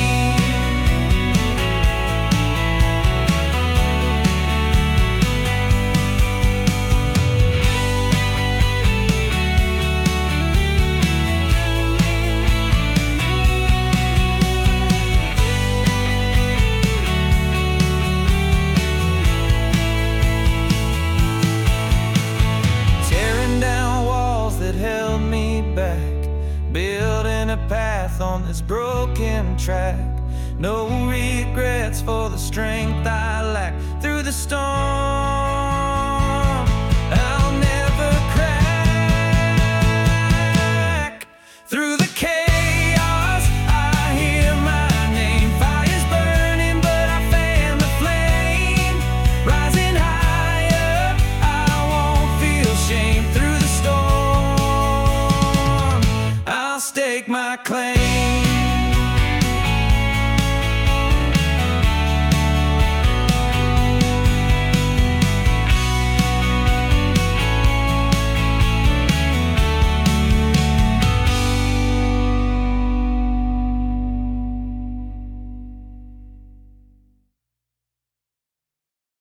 Building a path on this broken track. No regrets for the strength I lack. Through the storm, I'll never crack. Through the chaos, I hear my name. Fire's burning, but I fan the flame. Rising higher, I won't feel shame. Through the storm, I'll stake my claim.